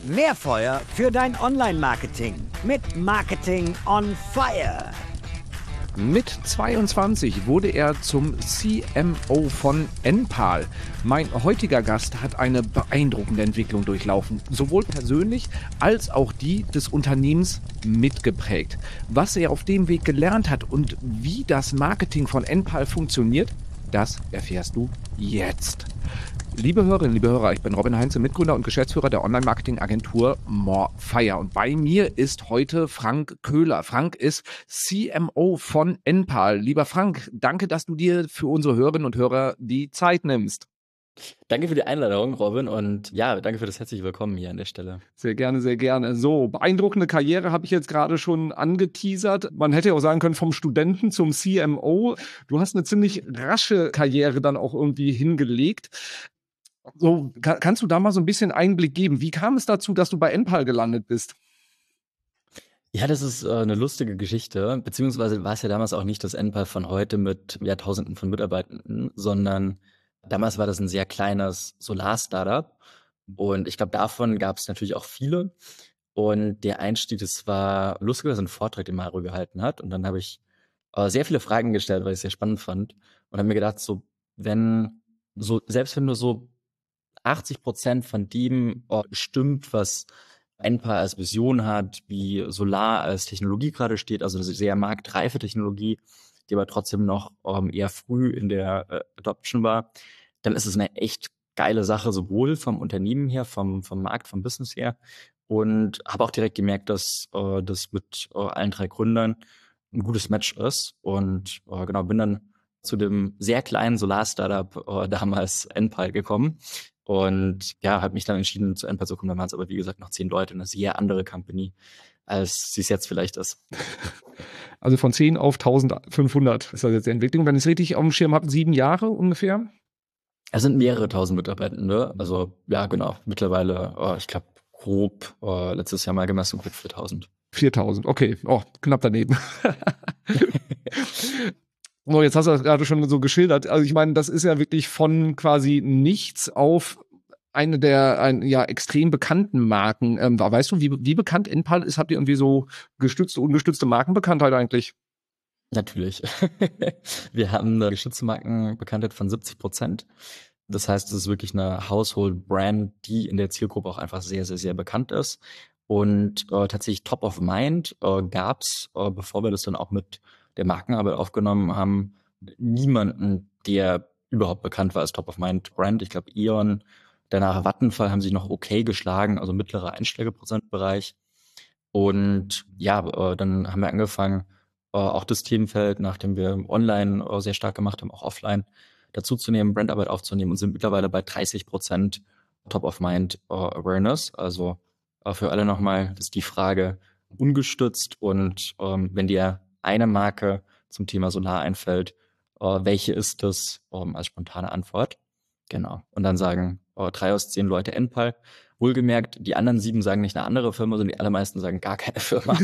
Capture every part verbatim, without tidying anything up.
Mehr Feuer für dein Online-Marketing mit Marketing on Fire. Mit zweiundzwanzig wurde er zum C M O von Enpal. Mein heutiger Gast hat eine beeindruckende Entwicklung durchlaufen, sowohl persönlich als auch die des Unternehmens mitgeprägt. Was er auf dem Weg gelernt hat und wie das Marketing von Enpal funktioniert, das erfährst du jetzt. Liebe Hörerinnen, liebe Hörer, ich bin Robin Heinze, Mitgründer und Geschäftsführer der Online-Marketing-Agentur More Fire. Und bei mir ist heute Frank Köhler. Frank ist C M O von Enpal. Lieber Frank, danke, dass du dir für unsere Hörerinnen und Hörer die Zeit nimmst. Danke für die Einladung, Robin, und ja, danke für das herzliche Willkommen hier an der Stelle. Sehr gerne, sehr gerne. So, beeindruckende Karriere habe ich jetzt gerade schon angeteasert. Man hätte ja auch sagen können, vom Studenten zum C M O. Du hast eine ziemlich rasche Karriere dann auch irgendwie hingelegt. So, kann, kannst du da mal so ein bisschen Einblick geben? Wie kam es dazu, dass du bei Enpal gelandet bist? Ja, das ist äh, eine lustige Geschichte, beziehungsweise war es ja damals auch nicht das Enpal von heute mit Jahrtausenden von Mitarbeitenden, sondern damals war das ein sehr kleines Solar-Startup und ich glaube, davon gab es natürlich auch viele. Und der Einstieg, das war lustigerweise ein Vortrag, den Mario gehalten hat, und dann habe ich äh, sehr viele Fragen gestellt, weil ich es sehr spannend fand, und habe mir gedacht, so, wenn so, selbst wenn du so achtzig Prozent von dem oh, stimmt, was Enpal als Vision hat, wie Solar als Technologie gerade steht, also eine sehr marktreife Technologie, die aber trotzdem noch ähm, eher früh in der äh, Adoption war, dann ist es eine echt geile Sache, sowohl vom Unternehmen her, vom, vom Markt, vom Business her, und habe auch direkt gemerkt, dass äh, das mit äh, allen drei Gründern ein gutes Match ist, und äh, genau, bin dann zu dem sehr kleinen Solar-Startup äh, damals Enpal gekommen. Und ja, habe mich dann entschieden, zu Enpal zu kommen. Da waren es aber, wie gesagt, noch zehn Leute, eine sehr andere Company, als sie es jetzt vielleicht ist. Also von zehn auf eintausendfünfhundert ist das jetzt die Entwicklung. Wenn ich es richtig auf dem Schirm habe, sieben Jahre ungefähr? Es sind mehrere tausend Mitarbeitende. Also ja, genau, mittlerweile, oh, ich glaube, grob oh, letztes Jahr mal gemessen mit viertausend. viertausend, okay. Oh, knapp daneben. Oh, jetzt hast du das gerade schon so geschildert. Also ich meine, das ist ja wirklich von quasi nichts auf eine der ein, ja, extrem bekannten Marken. Ähm, weißt du, wie, wie bekannt Enpal ist? Habt ihr irgendwie so gestützte, ungestützte Markenbekanntheit eigentlich? Natürlich. Wir haben eine geschützte Markenbekanntheit von siebzig Prozent. Das heißt, es ist wirklich eine Household-Brand, die in der Zielgruppe auch einfach sehr, sehr, sehr bekannt ist. Und äh, tatsächlich Top of Mind äh, gab es, äh, bevor wir das dann auch mit der Markenarbeit aufgenommen haben, niemanden, der überhaupt bekannt war als Top of Mind Brand. Ich glaube, E.ON, danach Vattenfall haben sich noch okay geschlagen, also mittlerer Einschlägeprozentbereich. Und ja, äh, dann haben wir angefangen, äh, auch das Themenfeld, nachdem wir online äh, sehr stark gemacht haben, auch offline dazuzunehmen, Brandarbeit aufzunehmen, und sind mittlerweile bei dreißig Prozent Top of Mind äh, Awareness. Also äh, für alle nochmal, das ist die Frage ungestützt, und ähm, wenn dir eine Marke zum Thema Solar einfällt, äh, welche ist das, ähm, als spontane Antwort? Genau. Und dann sagen äh, drei aus zehn Leute Enpal. Wohlgemerkt, die anderen sieben sagen nicht eine andere Firma, sondern die allermeisten sagen gar keine Firma.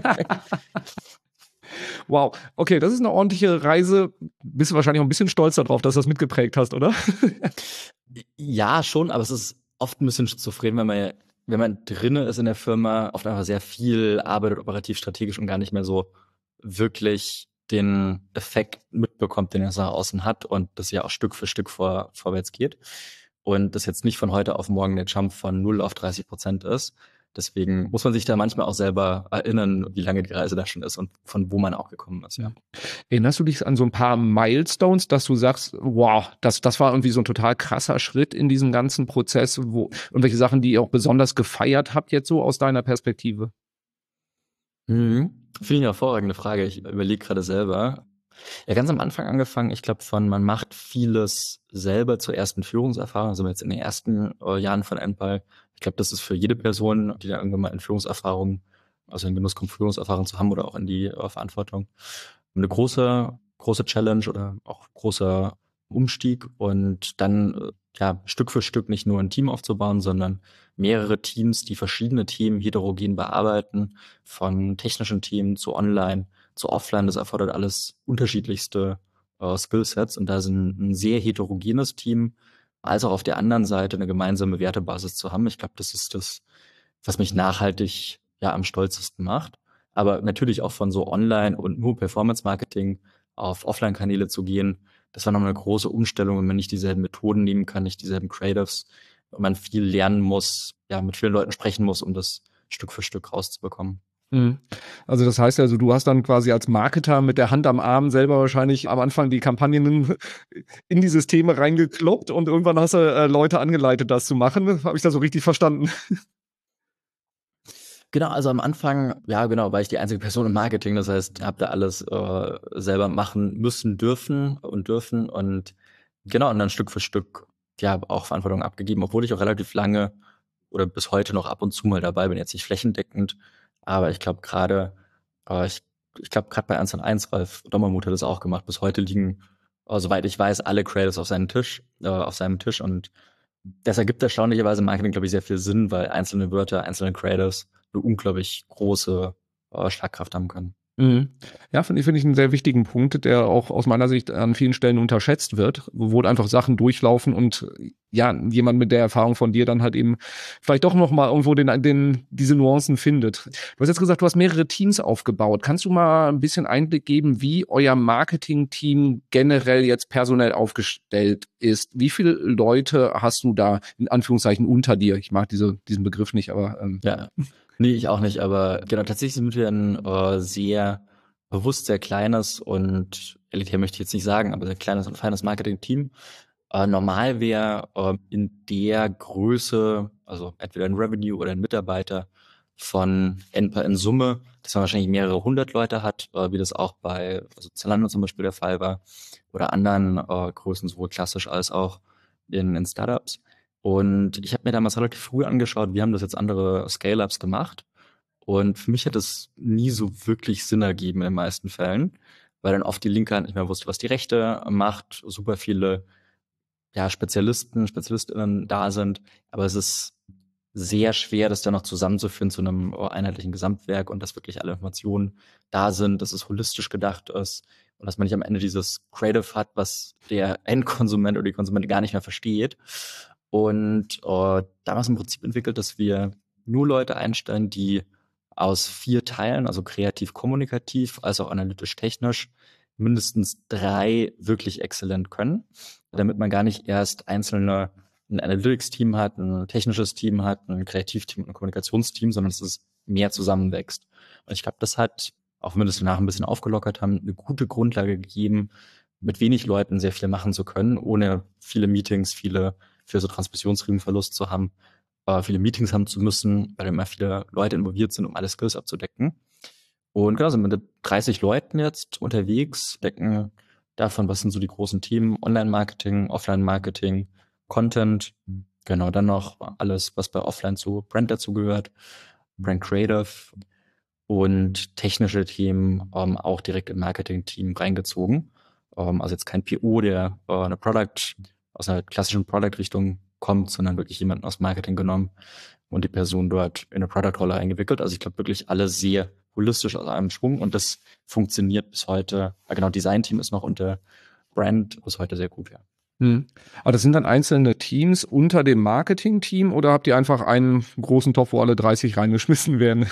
Wow, okay, das ist eine ordentliche Reise. Bist du wahrscheinlich auch ein bisschen stolz darauf, dass du das mitgeprägt hast, oder? Ja, schon, aber es ist oft ein bisschen schizophren, wenn man, wenn man drinne ist in der Firma, oft einfach sehr viel arbeitet, operativ, strategisch, und gar nicht mehr so wirklich den Effekt mitbekommt, den er nach außen hat, und das ja auch Stück für Stück vor, vorwärts geht. Und das jetzt nicht von heute auf morgen der Jump von null auf dreißig Prozent ist. Deswegen muss man sich da manchmal auch selber erinnern, wie lange die Reise da schon ist und von wo man auch gekommen ist. Ja. Erinnerst du dich an so ein paar Milestones, dass du sagst, wow, das, das war irgendwie so ein total krasser Schritt in diesem ganzen Prozess, wo irgendwelche Sachen, die ihr auch besonders gefeiert habt, jetzt so aus deiner Perspektive? Mhm. Finde ich eine hervorragende Frage. Ich überlege gerade selber. Ja, ganz am Anfang angefangen, ich glaube, von man macht vieles selber zur ersten Führungserfahrung. Also jetzt in den ersten äh, Jahren von Enpal. Ich glaube, das ist für jede Person, die da irgendwann mal in Führungserfahrung, also in Genuss kommt, Führungserfahrung zu haben oder auch in die äh, Verantwortung, eine große, große Challenge oder auch großer Umstieg, und dann äh, ja Stück für Stück nicht nur ein Team aufzubauen, sondern mehrere Teams, die verschiedene Themen heterogen bearbeiten, von technischen Themen zu Online, zu Offline. Das erfordert alles unterschiedlichste äh, Skillsets, und da ist ein, ein sehr heterogenes Team, als auch auf der anderen Seite eine gemeinsame Wertebasis zu haben. Ich glaube, das ist das was mich nachhaltig ja am stolzesten macht. Aber natürlich auch von so Online- und nur Performance-Marketing auf Offline-Kanäle zu gehen, das war nochmal eine große Umstellung, wenn man nicht dieselben Methoden nehmen kann, nicht dieselben Creatives und man viel lernen muss, ja, mit vielen Leuten sprechen muss, um das Stück für Stück rauszubekommen. Mhm. Also das heißt also, du hast dann quasi als Marketer mit der Hand am Arm selber wahrscheinlich am Anfang die Kampagnen in die Systeme reingekloppt und irgendwann hast du äh, Leute angeleitet, das zu machen. Habe ich das so richtig verstanden? Genau, also am Anfang, ja genau, war ich die einzige Person im Marketing. Das heißt, habe da alles äh, selber machen müssen, dürfen und dürfen und genau, und dann Stück für Stück ja auch Verantwortung abgegeben, obwohl ich auch relativ lange oder bis heute noch ab und zu mal dabei bin, jetzt nicht flächendeckend, aber ich glaube gerade, äh, ich, ich glaube gerade bei eins und eins, Ralf Dommermuth hat das auch gemacht. Bis heute liegen, äh, soweit ich weiß, alle Creators auf seinem Tisch, äh, auf seinem Tisch und das ergibt erstaunlicherweise im Marketing, glaube ich, sehr viel Sinn, weil einzelne Wörter, einzelne Creators eine unglaublich große äh, Schlagkraft haben können. Mhm. Ja, finde ich, finde ich einen sehr wichtigen Punkt, der auch aus meiner Sicht an vielen Stellen unterschätzt wird, wo einfach Sachen durchlaufen und ja, jemand mit der Erfahrung von dir dann halt eben vielleicht doch noch mal irgendwo den, den, diese Nuancen findet. Du hast jetzt gesagt, du hast mehrere Teams aufgebaut. Kannst du mal ein bisschen Einblick geben, wie euer Marketing-Team generell jetzt personell aufgestellt ist? Wie viele Leute hast du da in Anführungszeichen unter dir? Ich mag diese, diesen Begriff nicht, aber ähm, ja. Nee, ich auch nicht, aber genau, tatsächlich sind wir ein äh, sehr bewusst sehr kleines und elitär möchte ich jetzt nicht sagen, aber sehr kleines und feines Marketing-Team. Äh, normal wäre äh, in der Größe, also entweder ein Revenue oder ein Mitarbeiter von Enpa in Summe, dass man wahrscheinlich mehrere hundert Leute hat, äh, wie das auch bei also Zalando zum Beispiel der Fall war, oder anderen äh, Größen, sowohl klassisch als auch in, in Startups. Und ich habe mir damals relativ früh angeschaut, wie haben das jetzt andere Scale-Ups gemacht. Und für mich hat es nie so wirklich Sinn ergeben in den meisten Fällen, weil dann oft die linke Hand nicht mehr wusste, was die rechte macht, super viele ja, Spezialisten, SpezialistInnen da sind. Aber es ist sehr schwer, das dann noch zusammenzuführen zu einem äh, einheitlichen Gesamtwerk und dass wirklich alle Informationen da sind, dass es holistisch gedacht ist und dass man nicht am Ende dieses Creative hat, was der Endkonsument oder die Konsumentin gar nicht mehr versteht. Und äh, damals im Prinzip entwickelt, dass wir nur Leute einstellen, die aus vier Teilen, also kreativ kommunikativ, als auch analytisch technisch, mindestens drei wirklich exzellent können, damit man gar nicht erst einzelne ein Analytics-Team hat, ein technisches Team hat, ein Kreativteam und ein Kommunikationsteam, sondern dass es mehr zusammenwächst. Und ich glaube, das hat, auch wenn wir das danach ein bisschen aufgelockert haben, eine gute Grundlage gegeben, mit wenig Leuten sehr viel machen zu können, ohne viele Meetings, viele für so Transmissionsriemenverlust zu haben, äh, viele Meetings haben zu müssen, weil immer viele Leute involviert sind, um alle Skills abzudecken. Und genau, sind wir mit dreißig Leuten jetzt unterwegs, decken davon, was sind so die großen Themen, Online-Marketing, Offline-Marketing, Content, genau, dann noch alles, was bei Offline zu Brand dazu gehört, Brand Creative und technische Themen ähm, auch direkt im Marketing-Team reingezogen. Ähm, also jetzt kein P O, der äh, eine Product, aus einer klassischen Product-Richtung kommt, sondern wirklich jemanden aus Marketing genommen und die Person dort in eine Product-Rolle eingewickelt. Also ich glaube wirklich alle sehr holistisch aus einem Schwung und das funktioniert bis heute. Ja, genau, Design-Team ist noch unter Brand bis heute sehr gut, ja. Hm. Aber das sind dann einzelne Teams unter dem Marketing-Team oder habt ihr einfach einen großen Topf, wo alle dreißig reingeschmissen werden?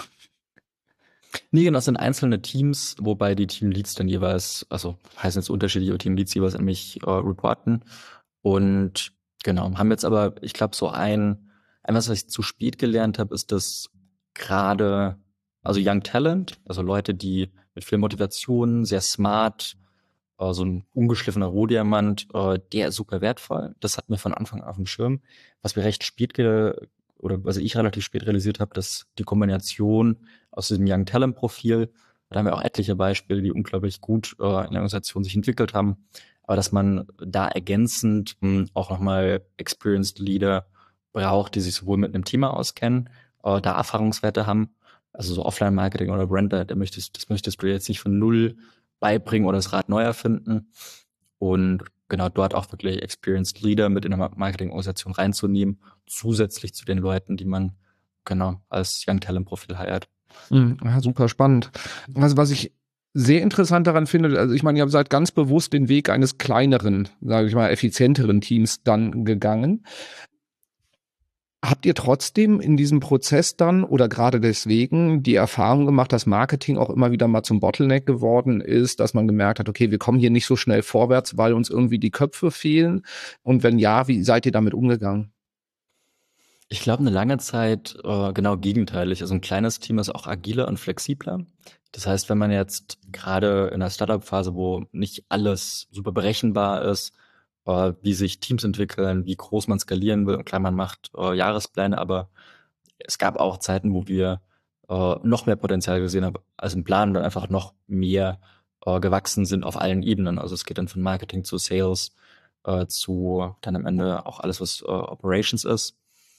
Nee, genau, das sind einzelne Teams, wobei die Teamleads dann jeweils, also heißen jetzt unterschiedliche Teamleads jeweils an mich äh, reporten. Und genau, haben jetzt aber, ich glaube, so ein, ein was, was ich zu spät gelernt habe, ist, dass gerade, also Young Talent, also Leute, die mit viel Motivation, sehr smart, äh, so ein ungeschliffener Rohdiamant, äh, der ist super wertvoll. Das hatten wir von Anfang an auf dem Schirm. Was wir recht spät ge oder was ich relativ spät realisiert habe, dass die Kombination aus diesem Young Talent Profil, da haben wir auch etliche Beispiele, die unglaublich gut äh, in der Organisation sich entwickelt haben, aber dass man da ergänzend mh, auch nochmal Experienced Leader braucht, die sich sowohl mit einem Thema auskennen, äh, da Erfahrungswerte haben, also so Offline-Marketing oder Brand, da möchtest, das möchtest du jetzt nicht von null beibringen oder das Rad neu erfinden. Und genau dort auch wirklich Experienced Leader mit in eine Marketingorganisation reinzunehmen, zusätzlich zu den Leuten, die man genau als Young Talent Profil heiert. Ja, super spannend. Also was ich sehr interessant daran finde, also ich meine, ihr seid ganz bewusst den Weg eines kleineren, sage ich mal, effizienteren Teams dann gegangen. Habt ihr trotzdem in diesem Prozess dann oder gerade deswegen die Erfahrung gemacht, dass Marketing auch immer wieder mal zum Bottleneck geworden ist, dass man gemerkt hat, okay, wir kommen hier nicht so schnell vorwärts, weil uns irgendwie die Köpfe fehlen? Und wenn ja, wie seid ihr damit umgegangen? Ich glaube, eine lange Zeit äh, genau gegenteilig. Also ein kleines Team ist auch agiler und flexibler. Das heißt, wenn man jetzt gerade in der Startup-Phase, wo nicht alles super berechenbar ist, äh, wie sich Teams entwickeln, wie groß man skalieren will, und klar, man macht äh, Jahrespläne, aber es gab auch Zeiten, wo wir äh, noch mehr Potenzial gesehen haben als im Plan und dann einfach noch mehr äh, gewachsen sind auf allen Ebenen. Also es geht dann von Marketing zu Sales äh, zu dann am Ende auch alles, was äh, Operations ist.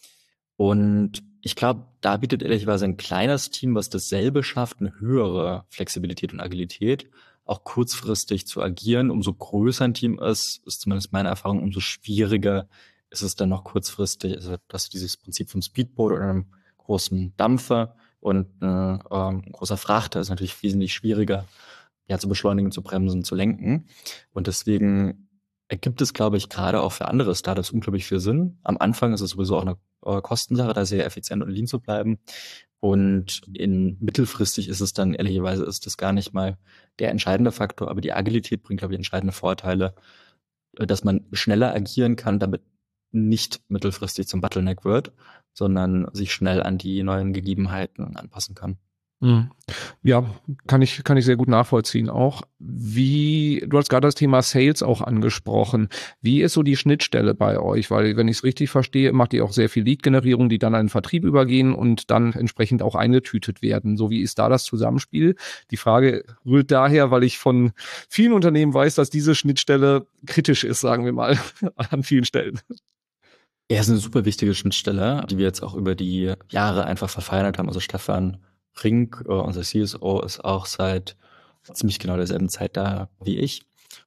Und ich glaube, da bietet ehrlicherweise ein kleines Team, was dasselbe schafft, eine höhere Flexibilität und Agilität, auch kurzfristig zu agieren. Umso größer ein Team ist, ist zumindest meine Erfahrung, umso schwieriger ist es dann noch kurzfristig. Also das dieses Prinzip vom Speedboot oder einem großen Dampfer und äh, ähm, ein großer Frachter ist natürlich wesentlich schwieriger, ja, zu beschleunigen, zu bremsen, zu lenken. Und deswegen ergibt es, glaube ich, gerade auch für andere Startups unglaublich viel Sinn. Am Anfang ist es sowieso auch eine äh, Kostensache, da sehr effizient und lean zu bleiben. Und in mittelfristig ist es dann, ehrlicherweise, ist das gar nicht mal der entscheidende Faktor, aber die Agilität bringt, glaube ich, entscheidende Vorteile, äh, dass man schneller agieren kann, damit nicht mittelfristig zum Bottleneck wird, sondern sich schnell an die neuen Gegebenheiten anpassen kann. Mhm. Ja, kann ich, kann ich sehr gut nachvollziehen auch. Wie, du hast gerade das Thema Sales auch angesprochen. Wie ist so die Schnittstelle bei euch? Weil, wenn ich es richtig verstehe, macht ihr auch sehr viel Lead-Generierung, die dann an den Vertrieb übergehen und dann entsprechend auch eingetütet werden. So, wie ist da das Zusammenspiel? Die Frage rührt daher, weil ich von vielen Unternehmen weiß, dass diese Schnittstelle kritisch ist, sagen wir mal, an vielen Stellen. Ja, es ist eine super wichtige Schnittstelle, die wir jetzt auch über die Jahre einfach verfeinert haben. Also Stefan Rink, äh, unser C S O, ist auch seit ziemlich genau derselben Zeit da wie ich.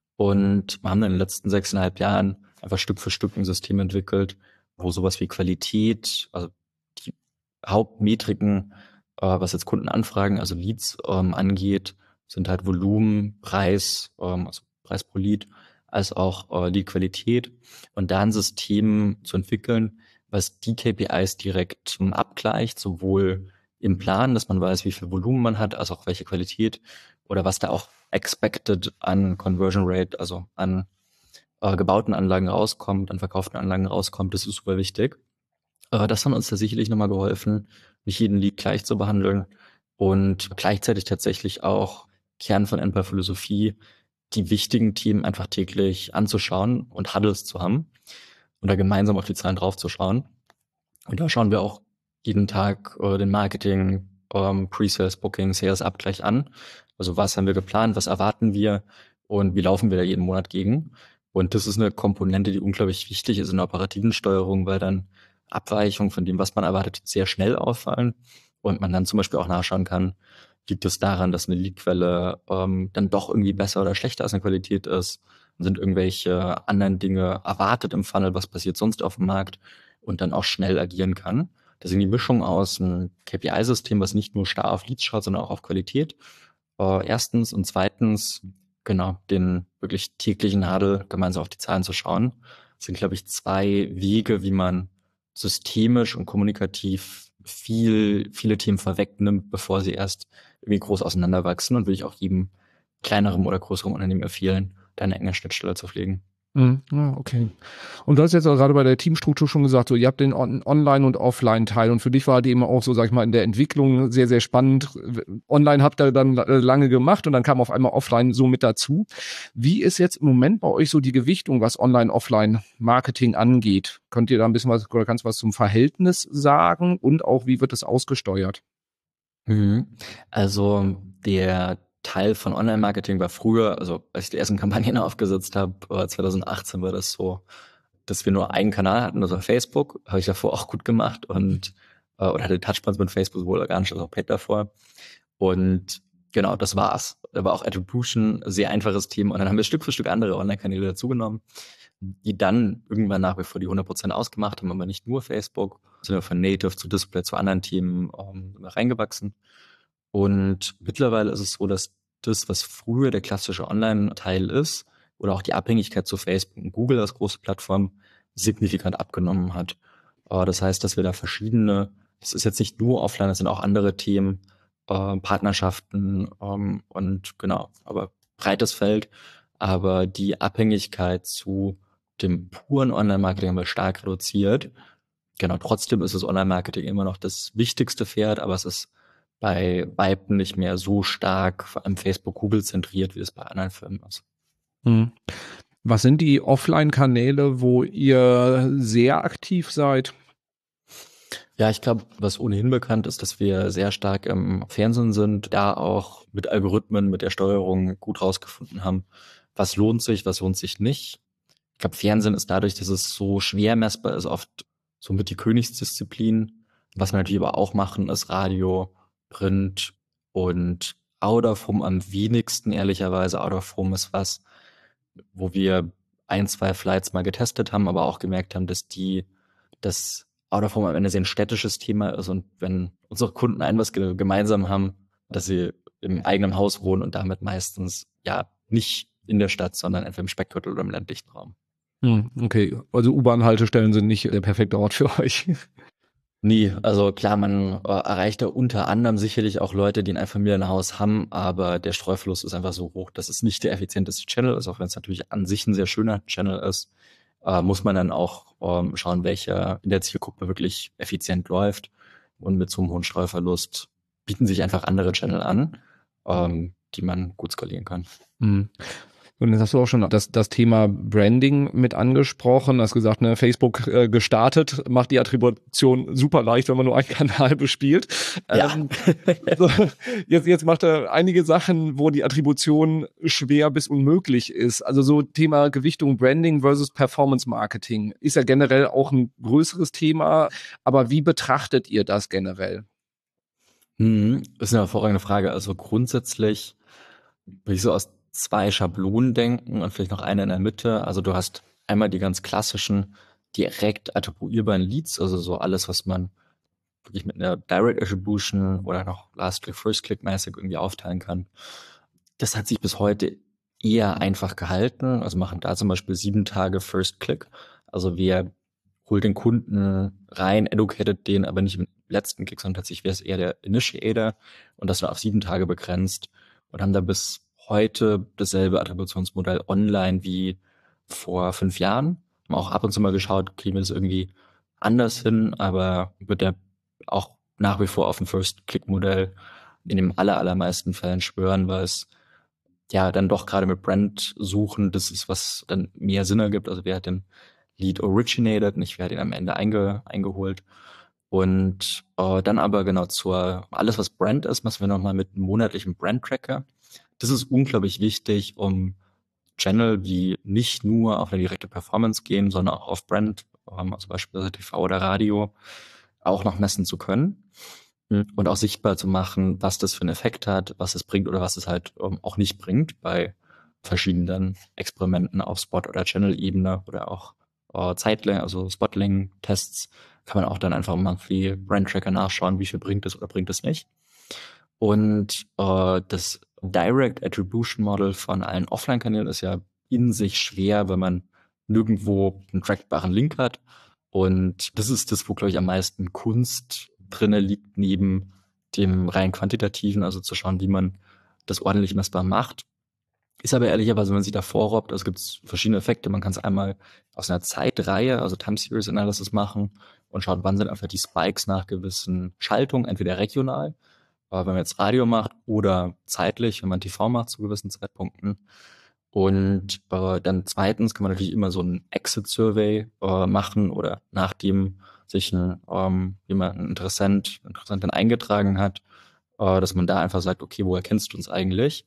Und wir haben dann in den letzten sechseinhalb Jahren einfach Stück für Stück ein System entwickelt, wo sowas wie Qualität, also die Hauptmetriken, äh, was jetzt Kundenanfragen, also Leads ähm, angeht, sind halt Volumen, Preis, ähm, also Preis pro Lead, als auch äh, Lead-Qualität. Und da ein System zu entwickeln, was die K P Is direkt ähm, abgleicht, sowohl im Plan, dass man weiß, wie viel Volumen man hat, als auch welche Qualität oder was da auch expected an Conversion Rate, also an äh, gebauten Anlagen rauskommt, an verkauften Anlagen rauskommt, das ist super wichtig. Äh, das hat uns da sicherlich nochmal geholfen, nicht jeden Lead gleich zu behandeln und gleichzeitig tatsächlich auch Kern von N P A Philosophie, die wichtigen Themen einfach täglich anzuschauen und Huddles zu haben und da gemeinsam auf die Zahlen draufzuschauen. Und da schauen wir auch jeden Tag äh, den Marketing, ähm, Pre-Sales, Booking, Sales-Abgleich an. Also was haben wir geplant, was erwarten wir und wie laufen wir da jeden Monat gegen. Und das ist eine Komponente, die unglaublich wichtig ist in der operativen Steuerung, weil dann Abweichungen von dem, was man erwartet, sehr schnell auffallen und man dann zum Beispiel auch nachschauen kann, liegt es daran, dass eine Leadquelle ähm, dann doch irgendwie besser oder schlechter als eine Qualität ist? Sind irgendwelche anderen Dinge erwartet im Funnel? Was passiert sonst auf dem Markt? Und dann auch schnell agieren kann. Deswegen die Mischung aus einem K P I-System, was nicht nur starr auf Leads schaut, sondern auch auf Qualität. Äh, erstens und zweitens, genau, den wirklich täglichen Nadel gemeinsam auf die Zahlen zu schauen. Das sind, glaube ich, zwei Wege, wie man systemisch und kommunikativ viel, viele Themen vorwegnimmt, bevor sie erst irgendwie groß auseinanderwachsen, und will ich auch jedem kleineren oder größeren Unternehmen empfehlen, da eine enge Schnittstelle zu pflegen. Mhm. Ja, okay. Und du hast jetzt auch gerade bei der Teamstruktur schon gesagt, so ihr habt den On- Online- und Offline-Teil und für dich war die eben auch so, sag ich mal, in der Entwicklung sehr, sehr spannend. Online habt ihr dann äh, lange gemacht und dann kam auf einmal Offline so mit dazu. Wie ist jetzt im Moment bei euch so die Gewichtung, was Online-Offline-Marketing angeht? Könnt ihr da ein bisschen was oder kannst du was zum Verhältnis sagen und auch wie wird es ausgesteuert? Mhm. Also der Teil von Online-Marketing war früher, also als ich die ersten Kampagnen aufgesetzt habe, äh, zwanzig achtzehn war das so, dass wir nur einen Kanal hatten, also Facebook, habe ich davor auch gut gemacht und äh, oder hatte Touchpoints mit Facebook, sowohl organisch als auch paid davor. Und genau, das war's. Da war auch Attribution ein sehr einfaches Thema und dann haben wir Stück für Stück andere Online-Kanäle dazugenommen, die dann irgendwann nach wie vor die hundert Prozent ausgemacht haben, aber nicht nur Facebook, sind wir von Native zu Display zu anderen Themen ähm, reingewachsen. Und mittlerweile ist es so, dass das, was früher der klassische Online-Teil ist, oder auch die Abhängigkeit zu Facebook und Google als große Plattform signifikant abgenommen hat. Äh, das heißt, dass wir da verschiedene, es ist jetzt nicht nur offline, es sind auch andere Themen, äh, Partnerschaften ähm, und genau, aber breites Feld. Aber die Abhängigkeit zu dem puren Online-Marketing haben wir stark reduziert. Genau, trotzdem ist das Online-Marketing immer noch das wichtigste Pferd, aber es ist bei Weitem nicht mehr so stark, vor allem Facebook, Google zentriert, wie es bei anderen Firmen ist. Hm. Was sind die Offline-Kanäle, wo ihr sehr aktiv seid? Ja, ich glaube, was ohnehin bekannt ist, dass wir sehr stark im Fernsehen sind, da auch mit Algorithmen, mit der Steuerung gut rausgefunden haben, was lohnt sich, was lohnt sich nicht. Ich glaube, Fernsehen ist dadurch, dass es so schwer messbar ist, oft somit die Königsdisziplin. Was wir natürlich aber auch machen, ist Radio, Print und Out of Home am wenigsten, ehrlicherweise. Out of Home ist was, wo wir ein, zwei Flights mal getestet haben, aber auch gemerkt haben, dass die, das Out of Home am Ende sehr ein städtisches Thema ist und wenn unsere Kunden ein was ge- gemeinsam haben, dass sie im eigenen Haus wohnen und damit meistens ja nicht in der Stadt, sondern entweder im Speckgürtel oder im ländlichen Raum. Hm, okay, also U-Bahn-Haltestellen sind nicht der perfekte Ort für euch. Nie. Also klar, man äh, erreicht da unter anderem sicherlich auch Leute, die ein Einfamilienhaus haben, aber der Streuverlust ist einfach so hoch, dass es nicht der effizienteste Channel ist, auch wenn es natürlich an sich ein sehr schöner Channel ist, äh, muss man dann auch ähm, schauen, welcher in der Zielgruppe wirklich effizient läuft. Und mit so einem hohen Streuverlust bieten sich einfach andere Channel an, ähm, die man gut skalieren kann. Hm. Und jetzt hast du auch schon das, das Thema Branding mit angesprochen. Hast gesagt, ne, Facebook äh, gestartet, macht die Attribution super leicht, wenn man nur einen Kanal bespielt. Ja. Ähm, also, jetzt, jetzt macht er einige Sachen, wo die Attribution schwer bis unmöglich ist. Also so Thema Gewichtung Branding versus Performance Marketing ist ja generell auch ein größeres Thema. Aber wie betrachtet ihr das generell? Hm, das ist eine hervorragende Frage. Also grundsätzlich würde ich so aus zwei Schablonen denken und vielleicht noch eine in der Mitte. Also du hast einmal die ganz klassischen direkt attribuierbaren Leads, also so alles, was man wirklich mit einer Direct Attribution oder noch Last Click, First Click mäßig irgendwie aufteilen kann. Das hat sich bis heute eher einfach gehalten. Also machen da zum Beispiel sieben Tage First Click. Also wir holt den Kunden rein, educated den, aber nicht im letzten Klick, sondern tatsächlich wäre es eher der Initiator und das nur auf sieben Tage begrenzt und haben da bis heute dasselbe Attributionsmodell online wie vor fünf Jahren. Haben auch ab und zu mal geschaut, kriegen wir das irgendwie anders hin, aber wird der auch nach wie vor auf ein First-Click-Modell in den aller, allermeisten Fällen schwören, weil es ja dann doch gerade mit Brand suchen, das ist, was dann mehr Sinn ergibt. Also wer hat den Lead originated, nicht wer hat ihn am Ende einge, eingeholt. Und äh, dann aber genau zur, alles was Brand ist, machen wir nochmal mit einem monatlichen Brand-Tracker. Das ist unglaublich wichtig, um Channel, die nicht nur auf eine direkte Performance gehen, sondern auch auf Brand, ähm, also beispielsweise T V oder Radio, auch noch messen zu können und auch sichtbar zu machen, was das für einen Effekt hat, was es bringt oder was es halt ähm, auch nicht bringt bei verschiedenen Experimenten auf Spot- oder Channel-Ebene oder auch äh, Zeitlänge, also Spotlängen-Tests, kann man auch dann einfach im Monthly Brand Tracker nachschauen, wie viel bringt es oder bringt es nicht. Und äh, das Direct Attribution Model von allen Offline-Kanälen ist ja in sich schwer, wenn man nirgendwo einen trackbaren Link hat. Und das ist das, wo, glaube ich, am meisten Kunst drinne liegt, neben dem rein quantitativen, also zu schauen, wie man das ordentlich messbar macht. Ist aber ehrlicherweise, wenn man sich da vorrobbt, also gibt es verschiedene Effekte. Man kann es einmal aus einer Zeitreihe, also Time Series Analysis machen und schaut, wann sind einfach die Spikes nach gewissen Schaltungen, entweder regional, äh, wenn man jetzt Radio macht, oder zeitlich, wenn man T V macht zu gewissen Zeitpunkten. Und äh, dann zweitens kann man natürlich immer so ein Exit-Survey äh, machen oder nachdem sich ein, ähm, jemand, ein Interessent, Interessentin eingetragen hat, äh, dass man da einfach sagt, okay, woher kennst du uns eigentlich?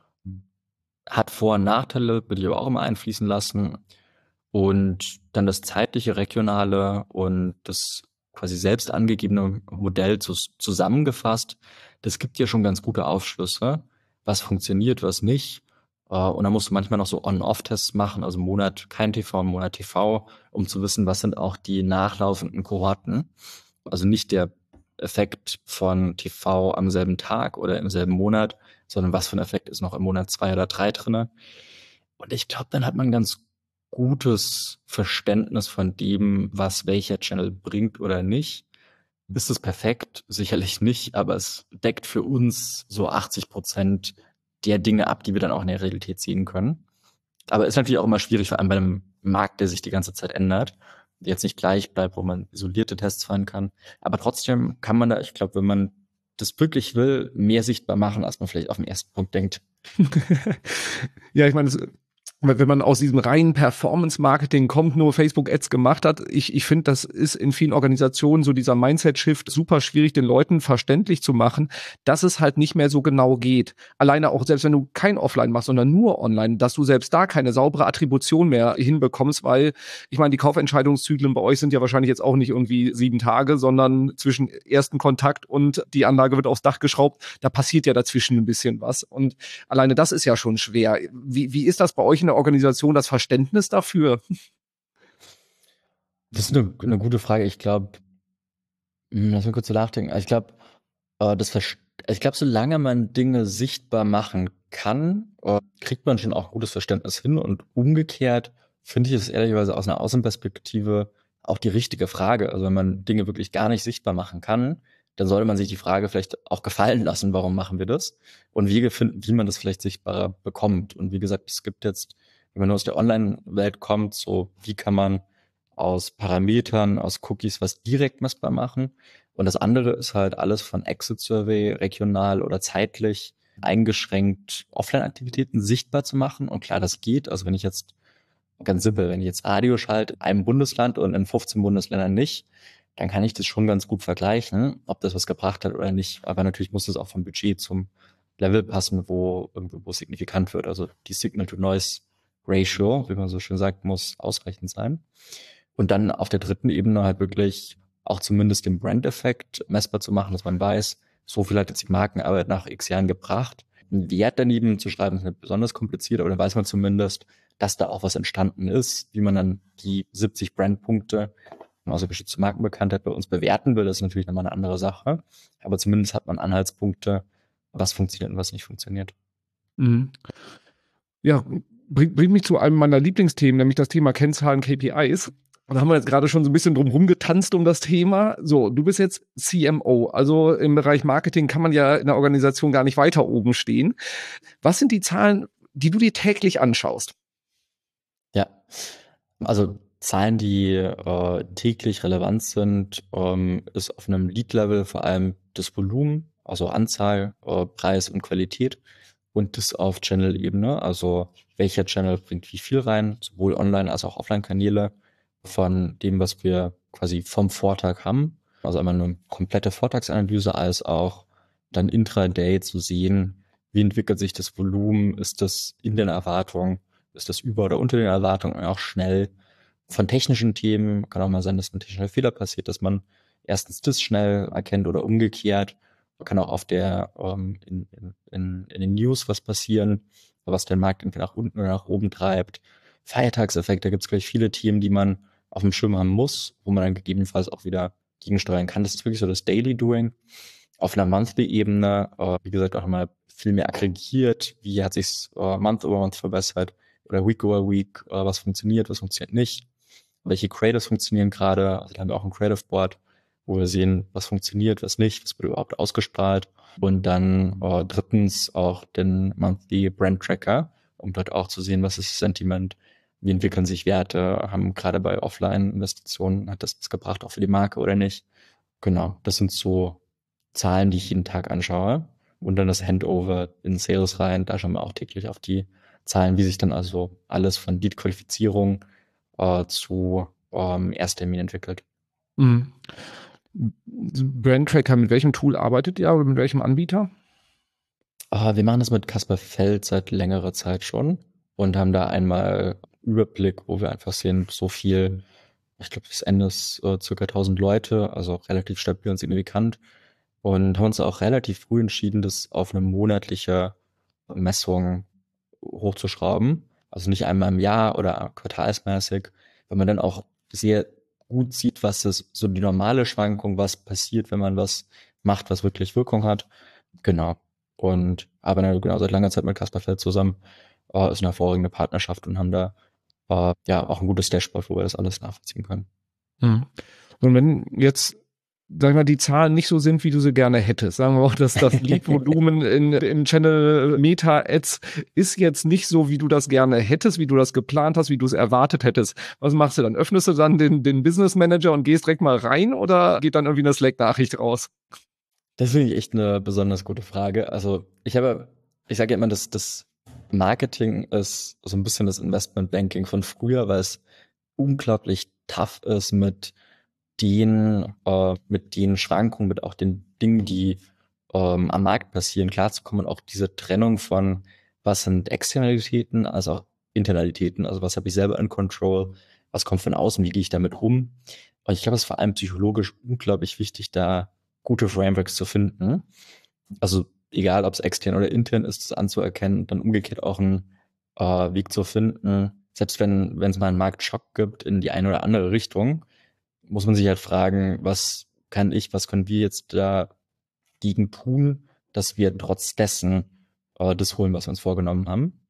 Hat Vor- und Nachteile, würde ich aber auch immer einfließen lassen. Und dann das zeitliche, regionale und das quasi selbst angegebene Modell zu, zusammengefasst, das gibt ja schon ganz gute Aufschlüsse, was funktioniert, was nicht. Und dann musst du manchmal noch so On-Off-Tests machen, also einen Monat kein T V, einen Monat T V, um zu wissen, was sind auch die nachlaufenden Kohorten. Also nicht der Effekt von T V am selben Tag oder im selben Monat, sondern was für ein Effekt ist noch im Monat zwei oder drei drinne. Und ich glaube, dann hat man ganz gutes Verständnis von dem, was welcher Channel bringt oder nicht. Ist es perfekt? Sicherlich nicht, aber es deckt für uns so achtzig Prozent der Dinge ab, die wir dann auch in der Realität sehen können. Aber ist natürlich auch immer schwierig, vor allem bei einem Markt, der sich die ganze Zeit ändert, der jetzt nicht gleich bleibt, wo man isolierte Tests fahren kann. Aber trotzdem kann man da, ich glaube, wenn man das wirklich will, mehr sichtbar machen, als man vielleicht auf den ersten Punkt denkt. Ja, ich meine, es wenn man aus diesem reinen Performance-Marketing kommt, nur Facebook-Ads gemacht hat, ich, ich finde, das ist in vielen Organisationen so dieser Mindset-Shift super schwierig, den Leuten verständlich zu machen, dass es halt nicht mehr so genau geht. Alleine auch, selbst wenn du kein Offline machst, sondern nur online, dass du selbst da keine saubere Attribution mehr hinbekommst, weil, ich meine, die Kaufentscheidungszyklen bei euch sind ja wahrscheinlich jetzt auch nicht irgendwie sieben Tage, sondern zwischen ersten Kontakt und die Anlage wird aufs Dach geschraubt, da passiert ja dazwischen ein bisschen was. Und alleine das ist ja schon schwer. Wie, wie ist das bei euch in der Organisation, das Verständnis dafür? Das ist eine, eine gute Frage. Ich glaube, lass mich kurz so nachdenken. Ich glaube, äh, das Ver- ich glaube, solange man Dinge sichtbar machen kann, äh, kriegt man schon auch gutes Verständnis hin. Und umgekehrt finde ich es ehrlicherweise aus einer Außenperspektive auch die richtige Frage. Also wenn man Dinge wirklich gar nicht sichtbar machen kann, dann sollte man sich die Frage vielleicht auch gefallen lassen, warum machen wir das? Und Wege finden, wie man das vielleicht sichtbarer bekommt. Und wie gesagt, es gibt jetzt, wenn man nur aus der Online-Welt kommt, so wie kann man aus Parametern, aus Cookies was direkt messbar machen. Und das andere ist halt alles von Exit-Survey, regional oder zeitlich eingeschränkt Offline-Aktivitäten sichtbar zu machen. Und klar, das geht. Also wenn ich jetzt, ganz simpel, wenn ich jetzt Radio schalte in einem Bundesland und in fünfzehn Bundesländern nicht, dann kann ich das schon ganz gut vergleichen, ob das was gebracht hat oder nicht. Aber natürlich muss das auch vom Budget zum Level passen, wo irgendwo wo signifikant wird. Also die Signal-to-Noise-Ratio, wie man so schön sagt, muss ausreichend sein. Und dann auf der dritten Ebene halt wirklich auch zumindest den Brand-Effekt messbar zu machen, dass man weiß, so viel hat jetzt die Markenarbeit nach x Jahren gebracht. Einen Wert daneben zu schreiben, ist nicht besonders kompliziert, aber dann weiß man zumindest, dass da auch was entstanden ist, wie man dann die siebzig Brandpunkte also geschützte Markenbekanntheit bei uns bewerten will, das ist natürlich nochmal eine andere Sache. Aber zumindest hat man Anhaltspunkte, was funktioniert und was nicht funktioniert. Mhm. Ja, bringt bring mich zu einem meiner Lieblingsthemen, nämlich das Thema Kennzahlen, K P Is. Und da haben wir jetzt gerade schon so ein bisschen drum rumgetanzt um das Thema. So, du bist jetzt C M O, also im Bereich Marketing kann man ja in der Organisation gar nicht weiter oben stehen. Was sind die Zahlen, die du dir täglich anschaust? Ja, also Zahlen, die äh, täglich relevant sind, ähm, ist auf einem Lead-Level vor allem das Volumen, also Anzahl, äh, Preis und Qualität und das auf Channel-Ebene, also welcher Channel bringt wie viel rein, sowohl Online- als auch Offline-Kanäle von dem, was wir quasi vom Vortag haben, also einmal eine komplette Vortagsanalyse, als auch dann intraday zu sehen, wie entwickelt sich das Volumen, ist das in den Erwartungen, ist das über oder unter den Erwartungen, auch schnell. Von technischen Themen kann auch mal sein, dass ein technischer Fehler passiert, dass man erstens das schnell erkennt oder umgekehrt. Man kann auch auf der ähm, in, in, in den News was passieren, was den Markt entweder nach unten oder nach oben treibt. Feiertagseffekt, da gibt es gleich viele Themen, die man auf dem Schirm haben muss, wo man dann gegebenenfalls auch wieder gegensteuern kann. Das ist wirklich so das Daily Doing. Auf einer Monthly-Ebene, äh, wie gesagt, auch mal viel mehr aggregiert. Wie hat sich's äh, Month over Month verbessert oder Week over Week, äh, was funktioniert, was funktioniert nicht. Welche Creatives funktionieren gerade, also da haben wir auch ein Creative Board, wo wir sehen, was funktioniert, was nicht, was wird überhaupt ausgestrahlt. Und dann äh, drittens auch den Monthly Brand Tracker, um dort auch zu sehen, was ist das Sentiment, wie entwickeln sich Werte, haben gerade bei Offline-Investitionen, hat das was gebracht, auch für die Marke oder nicht. Genau, das sind so Zahlen, die ich jeden Tag anschaue. Und dann das Handover in Sales rein, da schauen wir auch täglich auf die Zahlen, wie sich dann also alles von Lead-Qualifizierung äh, zu ähm, Ersttermin entwickelt. Mhm. Brand-Tracker, mit welchem Tool arbeitet ihr oder mit welchem Anbieter? Äh, wir machen das mit Caspar Feld seit längerer Zeit schon und haben da einmal Überblick, wo wir einfach sehen, so viel, ich glaube, bis Ende ist äh, circa tausend Leute, also relativ stabil und signifikant. Und haben uns auch relativ früh entschieden, das auf eine monatliche Messung hochzuschrauben. Also nicht einmal im Jahr oder quartalsmäßig, weil man dann auch sehr gut sieht, was das so die normale Schwankung, was passiert, wenn man was macht, was wirklich Wirkung hat. Genau. Und arbeiten genau seit langer Zeit mit Caspar Feld zusammen. Äh, ist eine hervorragende Partnerschaft und haben da äh, ja auch ein gutes Dashboard, wo wir das alles nachvollziehen können. Mhm. Und wenn jetzt, sag ich mal, die Zahlen nicht so sind, wie du sie gerne hättest, sagen wir auch, dass das Lead-Volumen in, in Channel Meta Ads ist jetzt nicht so, wie du das gerne hättest, wie du das geplant hast, wie du es erwartet hättest. Was machst du dann? Öffnest du dann den, den Business Manager und gehst direkt mal rein oder geht dann irgendwie eine Slack-Nachricht raus? Das finde ich echt eine besonders gute Frage. Also ich habe, ich sage ja immer, dass das Marketing ist so ein bisschen das Investmentbanking von früher, weil es unglaublich tough ist mit den, äh, mit den Schwankungen, mit auch den Dingen, die ähm, am Markt passieren, klarzukommen und auch diese Trennung von, was sind Externalitäten, also auch Internalitäten, also was habe ich selber in Control, was kommt von außen, wie gehe ich damit um. Und ich glaube, es ist vor allem psychologisch unglaublich wichtig, da gute Frameworks zu finden. Also egal, ob es extern oder intern ist, das anzuerkennen und dann umgekehrt auch einen äh, Weg zu finden, selbst wenn wenn es mal einen Marktschock gibt in die eine oder andere Richtung, muss man sich halt fragen, was kann ich, was können wir jetzt dagegen tun, dass wir trotz dessen äh, das holen, was wir uns vorgenommen haben.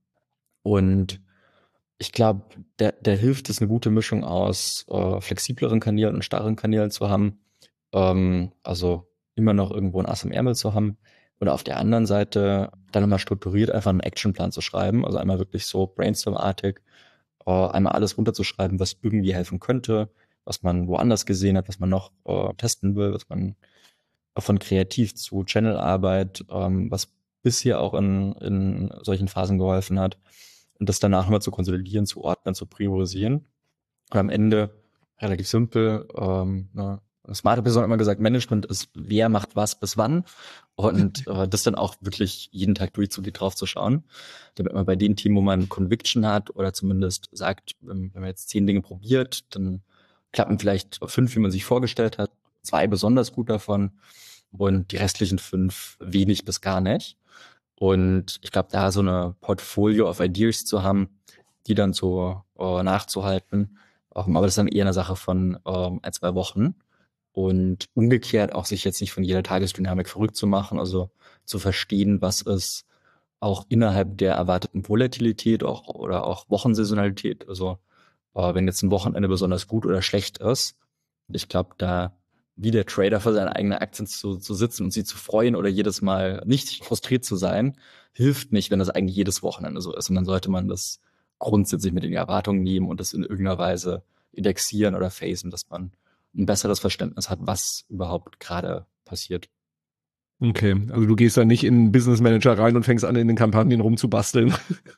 Und ich glaube, der, der hilft es, eine gute Mischung aus äh, flexibleren Kanälen und starren Kanälen zu haben. Ähm, also immer noch irgendwo ein Ass im Ärmel zu haben. Oder auf der anderen Seite dann nochmal strukturiert einfach einen Actionplan zu schreiben. Also einmal wirklich so brainstorm-artig, äh, einmal alles runterzuschreiben, was irgendwie helfen könnte, was man woanders gesehen hat, was man noch äh, testen will, was man von kreativ zu Channelarbeit, ähm, was bisher auch in, in solchen Phasen geholfen hat. Und das danach nochmal zu konsolidieren, zu ordnen, zu priorisieren. Und am Ende relativ simpel, ähm, ne, Smart hat immer gesagt, Management ist, wer macht was bis wann. Und äh, das dann auch wirklich jeden Tag durchzugehen, drauf zu schauen. Damit man bei den Themen, wo man Conviction hat oder zumindest sagt, wenn, wenn man jetzt zehn Dinge probiert, dann klappen vielleicht fünf, wie man sich vorgestellt hat, zwei besonders gut davon und die restlichen fünf wenig bis gar nicht. Und ich glaube, da so eine Portfolio of Ideas zu haben, die dann so äh, nachzuhalten, ähm, aber das ist dann eher eine Sache von ähm, ein, zwei Wochen. Und umgekehrt auch sich jetzt nicht von jeder Tagesdynamik verrückt zu machen, also zu verstehen, was ist auch innerhalb der erwarteten Volatilität auch, oder auch Wochensaisonalität. Also äh, wenn jetzt ein Wochenende besonders gut oder schlecht ist, ich glaube, da wie der Trader für seine eigenen Aktien zu, zu sitzen und sie zu freuen oder jedes Mal nicht frustriert zu sein, hilft nicht, wenn das eigentlich jedes Wochenende so ist. Und dann sollte man das grundsätzlich mit den Erwartungen nehmen und das in irgendeiner Weise indexieren oder phasen, dass man ein besseres Verständnis hat, was überhaupt gerade passiert. Okay, also du gehst da nicht in einen Business Manager rein und fängst an, in den Kampagnen rumzubasteln.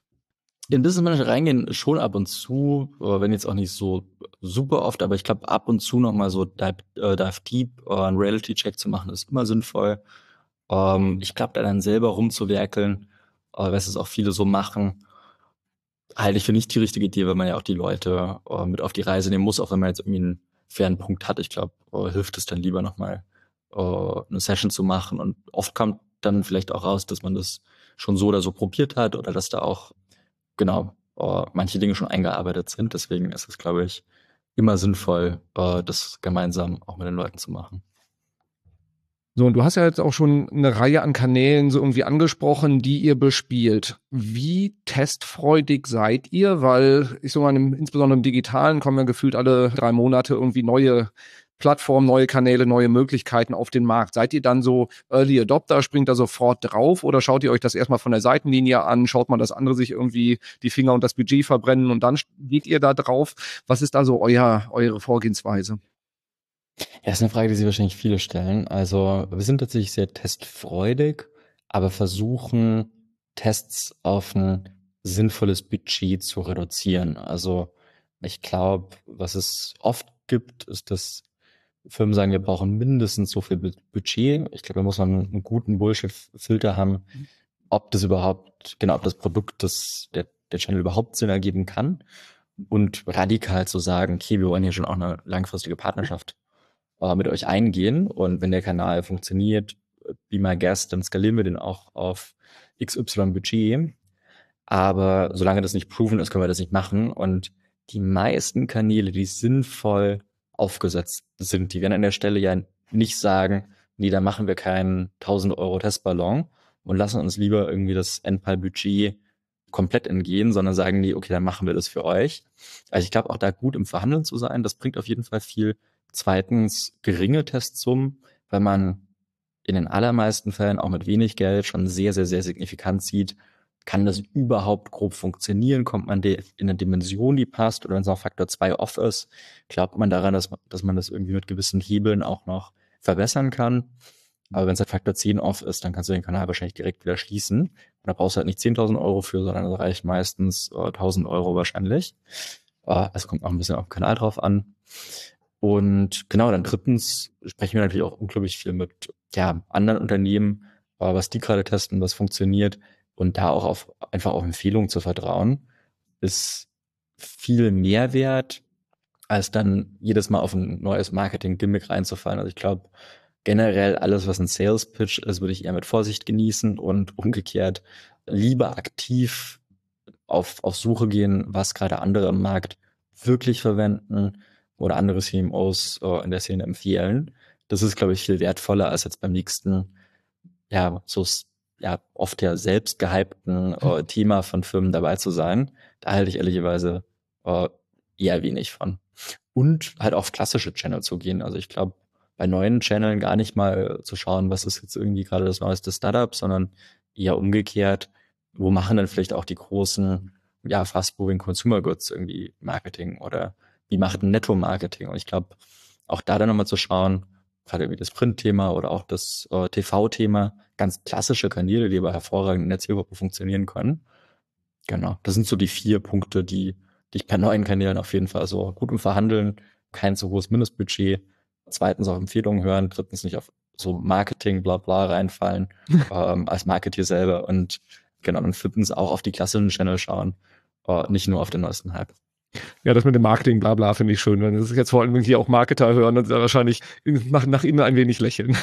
In Business Manager reingehen schon ab und zu, wenn jetzt auch nicht so super oft, aber ich glaube, ab und zu nochmal so Dive, äh, Dive Deep, äh, einen Reality-Check zu machen, ist immer sinnvoll. Ähm, ich glaube, da dann selber rumzuwerkeln, äh, was es auch viele so machen, halte ich für nicht die richtige Idee, weil man ja auch die Leute äh, mit auf die Reise nehmen muss, auch wenn man jetzt irgendwie einen fairen Punkt hat. Ich glaube, äh, hilft es dann lieber nochmal äh, eine Session zu machen. Und oft kommt dann vielleicht auch raus, dass man das schon so oder so probiert hat oder dass da auch genau äh, manche Dinge schon eingearbeitet sind. Deswegen ist es, glaube ich, immer sinnvoll, äh, das gemeinsam auch mit den Leuten zu machen. So, und du hast ja jetzt auch schon eine Reihe an Kanälen so irgendwie angesprochen, die ihr bespielt. Wie testfreudig seid ihr? Weil ich so mal, im, insbesondere im Digitalen kommen ja gefühlt alle drei Monate irgendwie neue Plattformen, neue Kanäle, neue Möglichkeiten auf den Markt. Seid ihr dann so Early Adopter, springt da sofort drauf oder schaut ihr euch das erstmal von der Seitenlinie an, schaut man, dass andere sich irgendwie die Finger und das Budget verbrennen und dann geht ihr da drauf? Was ist da so euer, eure Vorgehensweise? Ja, ist eine Frage, die sich wahrscheinlich viele stellen. Also wir sind tatsächlich sehr testfreudig, aber versuchen Tests auf ein sinnvolles Budget zu reduzieren. Also ich glaube, was es oft gibt, ist, dass Firmen sagen, wir brauchen mindestens so viel Budget. Ich glaube, da muss man einen guten Bullshit-Filter haben, ob das überhaupt, genau, ob das Produkt, das der, der Channel überhaupt Sinn ergeben kann. Und radikal zu sagen, okay, wir wollen hier schon auch eine langfristige Partnerschaft äh, mit euch eingehen. Und wenn der Kanal funktioniert, be my guest, dann skalieren wir den auch auf X Y Budget. Aber solange das nicht proven ist, können wir das nicht machen. Und die meisten Kanäle, die sinnvoll aufgesetzt sind, die werden an der Stelle ja nicht sagen, nee, da machen wir keinen tausend Euro Testballon und lassen uns lieber irgendwie das N P A L-Budget komplett entgehen, sondern sagen die, okay, dann machen wir das für euch. Also ich glaube, auch da gut im Verhandeln zu sein, das bringt auf jeden Fall viel. Zweitens, geringe Testsummen, weil man in den allermeisten Fällen auch mit wenig Geld schon sehr, sehr, sehr signifikant sieht, kann das überhaupt grob funktionieren? Kommt man in eine Dimension, die passt? Oder wenn es auch Faktor zwei off ist, glaubt man daran, dass man, dass man das irgendwie mit gewissen Hebeln auch noch verbessern kann? Aber wenn es halt Faktor zehn off ist, dann kannst du den Kanal wahrscheinlich direkt wieder schließen. Und da brauchst du halt nicht zehntausend Euro für, sondern das reicht meistens äh, tausend Euro wahrscheinlich. Äh, es kommt auch ein bisschen auf den Kanal drauf an. Und genau, dann drittens sprechen wir natürlich auch unglaublich viel mit ja, anderen Unternehmen, äh, was die gerade testen, was funktioniert. Und da auch auf einfach auf Empfehlungen zu vertrauen, ist viel mehr wert, als dann jedes Mal auf ein neues Marketing-Gimmick reinzufallen. Also ich glaube, generell alles, was ein Sales-Pitch ist, würde ich eher mit Vorsicht genießen und umgekehrt lieber aktiv auf, auf Suche gehen, was gerade andere im Markt wirklich verwenden oder andere C M Os äh, in der Szene empfehlen. Das ist, glaube ich, viel wertvoller, als jetzt beim nächsten, ja, so ja, oft ja selbst gehypten äh, Thema von Firmen dabei zu sein. Da halte ich ehrlicherweise äh, eher wenig von. Und halt auf klassische Channel zu gehen. Also ich glaube, bei neuen Channeln gar nicht mal zu schauen, was ist jetzt irgendwie gerade das neueste Startup, sondern eher umgekehrt, wo machen dann vielleicht auch die großen, ja, fast-moving Consumer Goods irgendwie Marketing oder wie macht ein Netto-Marketing? Und ich glaube, auch da dann nochmal zu schauen, gerade wie das Print-Thema oder auch das äh, T V-Thema, ganz klassische Kanäle, die aber hervorragend in der Zielgruppe funktionieren können. Genau, das sind so die vier Punkte, die, die ich bei neuen Kanälen auf jeden Fall so gut im Verhandeln, kein so hohes Mindestbudget, zweitens auf Empfehlungen hören, drittens nicht auf so Marketing, bla bla reinfallen, ähm, als Marketeer selber und genau, und viertens auch auf die klassischen Channel schauen, äh, nicht nur auf den neuesten Hype. Ja, das mit dem Marketing, bla bla, finde ich schön. Das ist jetzt vor allem, wenn hier auch Marketer hören und wahrscheinlich nach, nach innen ein wenig lächeln.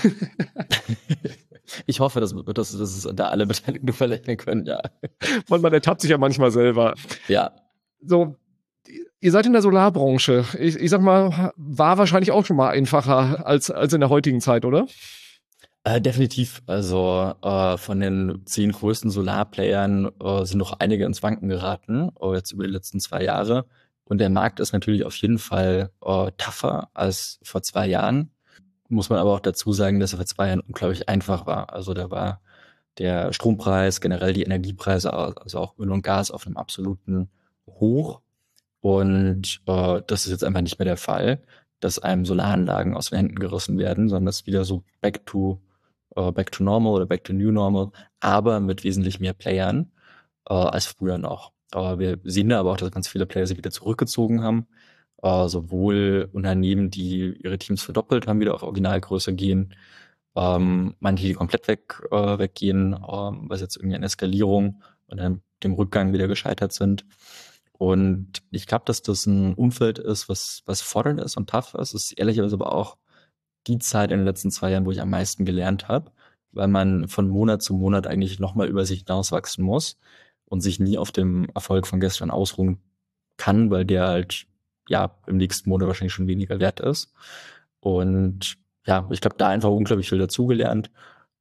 Ich hoffe, dass, dass, dass es da alle Beteiligten verlächeln können, ja. Man, man ertappt sich ja manchmal selber. Ja. So, ihr seid in der Solarbranche. Ich, ich sag mal, war wahrscheinlich auch schon mal einfacher als, als in der heutigen Zeit, oder? Äh, definitiv. Also äh, von den zehn größten Solarplayern äh, sind noch einige ins Wanken geraten, äh, jetzt über die letzten zwei Jahre. Und der Markt ist natürlich auf jeden Fall äh, tougher als vor zwei Jahren. Muss man aber auch dazu sagen, dass er vor zwei Jahren unglaublich einfach war. Also da war der Strompreis, generell die Energiepreise, also auch Öl und Gas auf einem absoluten Hoch. Und äh, das ist jetzt einfach nicht mehr der Fall, dass einem Solaranlagen aus den Händen gerissen werden, sondern das ist wieder so back to uh, back to normal oder back to new normal, aber mit wesentlich mehr Playern äh, als früher noch. Äh, wir sehen da aber auch, dass ganz viele Player sich wieder zurückgezogen haben. Uh, sowohl Unternehmen, die ihre Teams verdoppelt haben, wieder auf Originalgröße gehen, ähm, manche, die komplett weg, äh, weggehen, ähm, was jetzt irgendwie eine Eskalierung und dann dem Rückgang wieder gescheitert sind. Und ich glaube, dass das ein Umfeld ist, was, was fordernd ist und tough ist. Es ist ehrlicherweise aber auch die Zeit in den letzten zwei Jahren, wo ich am meisten gelernt habe, weil man von Monat zu Monat eigentlich nochmal über sich hinauswachsen muss und sich nie auf dem Erfolg von gestern ausruhen kann, weil der halt ja im nächsten Monat wahrscheinlich schon weniger wert ist. Und ja, ich glaube, da einfach unglaublich viel dazugelernt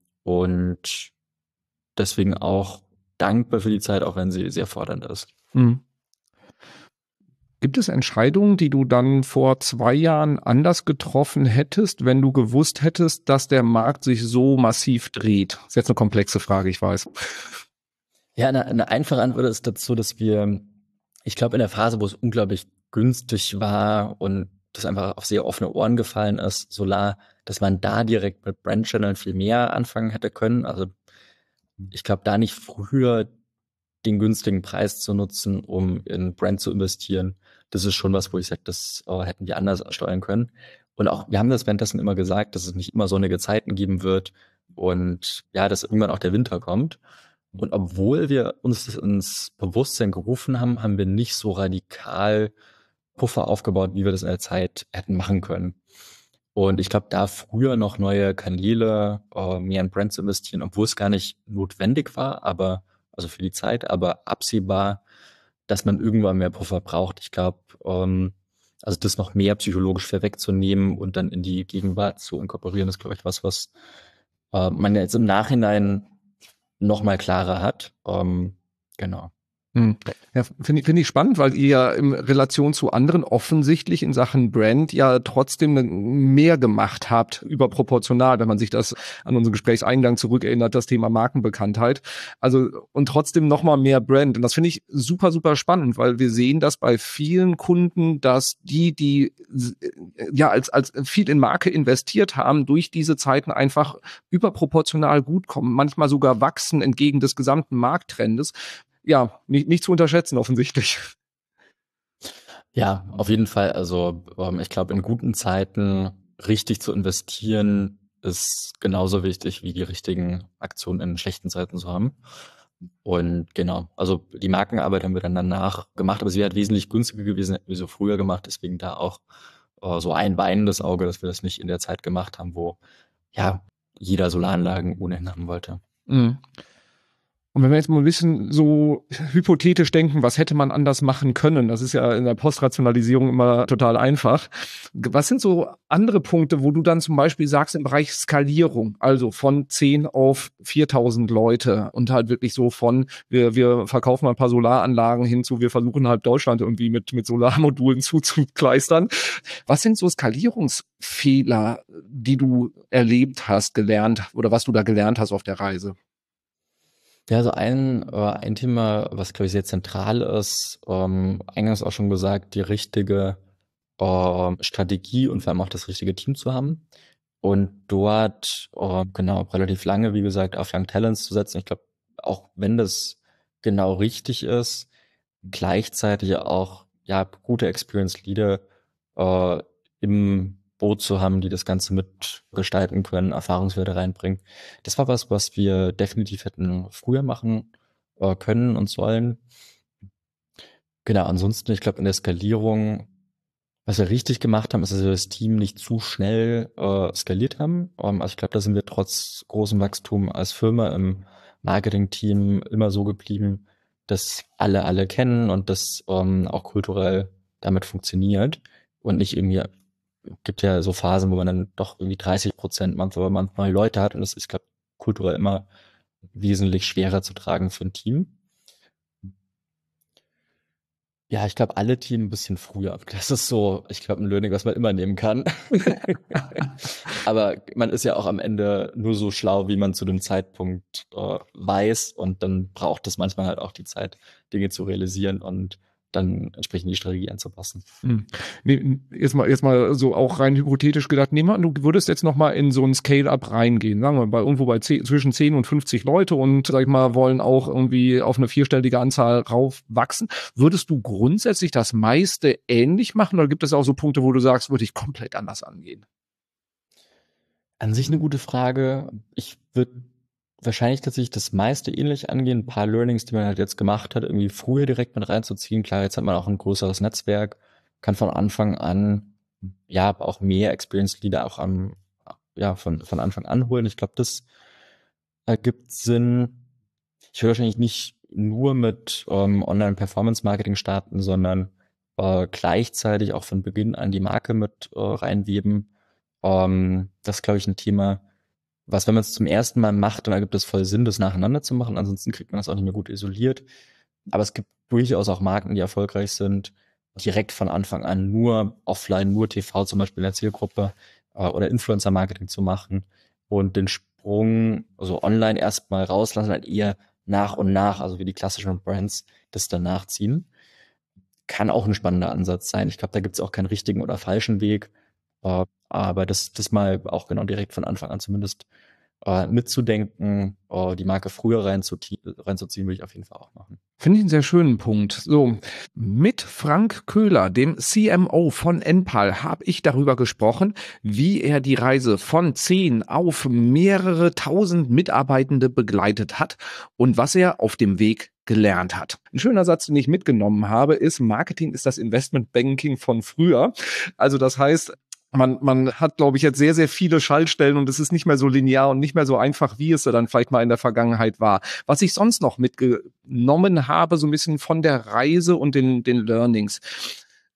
und deswegen auch dankbar für die Zeit, auch wenn sie sehr fordernd ist. Mhm. Gibt es Entscheidungen, die du dann vor zwei Jahren anders getroffen hättest, wenn du gewusst hättest, dass der Markt sich so massiv dreht? Das ist jetzt eine komplexe Frage, ich weiß. Ja, eine, eine einfache Antwort ist dazu, dass wir, ich glaube, in der Phase, wo es unglaublich günstig war und das einfach auf sehr offene Ohren gefallen ist, Solar, dass man da direkt mit Brand-Channeln viel mehr anfangen hätte können. Also ich glaube, da nicht früher den günstigen Preis zu nutzen, um in Brand zu investieren, das ist schon was, wo ich sage, das äh, hätten wir anders steuern können. Und auch, wir haben das währenddessen immer gesagt, dass es nicht immer sonnige Zeiten geben wird und ja, dass irgendwann auch der Winter kommt. Und obwohl wir uns das ins Bewusstsein gerufen haben, haben wir nicht so radikal Puffer aufgebaut, wie wir das in der Zeit hätten machen können. Und ich glaube, da früher noch neue Kanäle, äh, mehr in Brand zu investieren, obwohl es gar nicht notwendig war, aber also für die Zeit, aber absehbar, dass man irgendwann mehr Puffer braucht. Ich glaube, ähm, also das noch mehr psychologisch vorwegzunehmen und dann in die Gegenwart zu inkorporieren, ist, glaube ich, was, was äh, man jetzt im Nachhinein noch mal klarer hat. Ähm, genau. Ja, finde ich, finde ich spannend, weil ihr ja in Relation zu anderen offensichtlich in Sachen Brand ja trotzdem mehr gemacht habt, überproportional, wenn man sich das an unseren Gesprächseingang zurückerinnert, das Thema Markenbekanntheit. Also, und trotzdem nochmal mehr Brand. Und das finde ich super, super spannend, weil wir sehen das bei vielen Kunden, dass die, die ja als, als viel in Marke investiert haben, durch diese Zeiten einfach überproportional gut kommen, manchmal sogar wachsen entgegen des gesamten Markttrendes. Ja, nicht, nicht zu unterschätzen offensichtlich. Ja, auf jeden Fall. Also ähm, ich glaube, in guten Zeiten richtig zu investieren ist genauso wichtig wie die richtigen Aktionen in schlechten Zeiten zu haben. Und genau, also die Markenarbeit haben wir dann danach gemacht, aber sie wäre halt wesentlich günstiger gewesen, hätten wir so früher gemacht. Deswegen da auch äh, so ein weinendes Auge, dass wir das nicht in der Zeit gemacht haben, wo ja jeder Solaranlagen ohne Ende haben wollte. Mhm. Und wenn wir jetzt mal ein bisschen so hypothetisch denken, was hätte man anders machen können? Das ist ja in der Postrationalisierung immer total einfach. Was sind so andere Punkte, wo du dann zum Beispiel sagst im Bereich Skalierung, also von zehn auf viertausend Leute und halt wirklich so von, wir, wir verkaufen mal ein paar Solaranlagen hin zu, wir versuchen halt Deutschland irgendwie mit, mit Solarmodulen zuzukleistern. Was sind so Skalierungsfehler, die du erlebt hast, gelernt oder was du da gelernt hast auf der Reise? Ja, so ein, äh, ein Thema, was, glaube ich, sehr zentral ist, ähm, eingangs auch schon gesagt, die richtige ähm, Strategie und vor allem auch das richtige Team zu haben. Und dort, äh, genau, relativ lange, wie gesagt, auf Young Talents zu setzen. Ich glaube, auch wenn das genau richtig ist, gleichzeitig auch, ja, gute Experienced Leader äh, im Boot zu haben, die das Ganze mitgestalten können, Erfahrungswerte reinbringen. Das war was, was wir definitiv hätten früher machen äh, können und sollen. Genau, ansonsten, ich glaube, in der Skalierung, was wir richtig gemacht haben, ist, dass wir das Team nicht zu schnell äh, skaliert haben. Um, also ich glaube, da sind wir trotz großem Wachstum als Firma im Marketing-Team immer so geblieben, dass alle alle kennen und das ähm, auch kulturell damit funktioniert und nicht irgendwie, gibt ja so Phasen, wo man dann doch irgendwie dreißig Prozent Month over Month neue Leute hat und das ist, ich glaube, kulturell immer wesentlich schwerer zu tragen für ein Team. Ja, ich glaube, alle Team ein bisschen früher. Das ist so, ich glaube, ein Learning, was man immer nehmen kann. Aber man ist ja auch am Ende nur so schlau, wie man zu dem Zeitpunkt äh, weiß. Und dann braucht es manchmal halt auch die Zeit, Dinge zu realisieren und dann entsprechend die Strategie anzupassen. Hm. Nee, jetzt mal, jetzt mal so auch rein hypothetisch gedacht, nehmen wir, du würdest jetzt noch mal in so ein Scale-Up reingehen, sagen wir bei irgendwo bei zehn, zwischen zehn und fünfzig Leute und, sag ich mal, wollen auch irgendwie auf eine vierstellige Anzahl raufwachsen. Würdest du grundsätzlich das meiste ähnlich machen oder gibt es auch so Punkte, wo du sagst, würde ich komplett anders angehen? An sich eine gute Frage. Ich würde wahrscheinlich tatsächlich das meiste ähnlich angehen. Ein paar Learnings, die man halt jetzt gemacht hat, irgendwie früher direkt mit reinzuziehen. Klar, jetzt hat man auch ein größeres Netzwerk, kann von Anfang an, ja, auch mehr Experienced Leader auch am, ja, von, von Anfang an holen. Ich glaube, das ergibt Sinn. Ich würde wahrscheinlich nicht nur mit ähm, Online-Performance-Marketing starten, sondern äh, gleichzeitig auch von Beginn an die Marke mit äh, reinweben. Ähm, das ist, glaube ich, ein Thema, was, wenn man es zum ersten Mal macht, dann ergibt es voll Sinn, das nacheinander zu machen. Ansonsten kriegt man das auch nicht mehr gut isoliert. Aber es gibt durchaus auch Marken, die erfolgreich sind, direkt von Anfang an nur offline, nur T V zum Beispiel in der Zielgruppe äh, oder Influencer-Marketing zu machen und den Sprung, also online erstmal rauslassen, halt eher nach und nach, also wie die klassischen Brands das dann nachziehen. Kann auch ein spannender Ansatz sein. Ich glaube, da gibt es auch keinen richtigen oder falschen Weg. Äh, aber das, das mal auch genau direkt von Anfang an zumindest äh, mitzudenken, äh, die Marke früher reinzuziehen, reinzuziehen, würde ich auf jeden Fall auch machen. Finde ich einen sehr schönen Punkt. So, mit Frank Köhler, dem C M O von Enpal, habe ich darüber gesprochen, wie er die Reise von zehn auf mehrere tausend Mitarbeitende begleitet hat und was er auf dem Weg gelernt hat. Ein schöner Satz, den ich mitgenommen habe, ist, Marketing ist das Investmentbanking von früher. Also das heißt, Man, man hat, glaube ich, jetzt sehr, sehr viele Schaltstellen und es ist nicht mehr so linear und nicht mehr so einfach, wie es dann vielleicht mal in der Vergangenheit war. Was ich sonst noch mitgenommen habe, so ein bisschen von der Reise und den, den Learnings.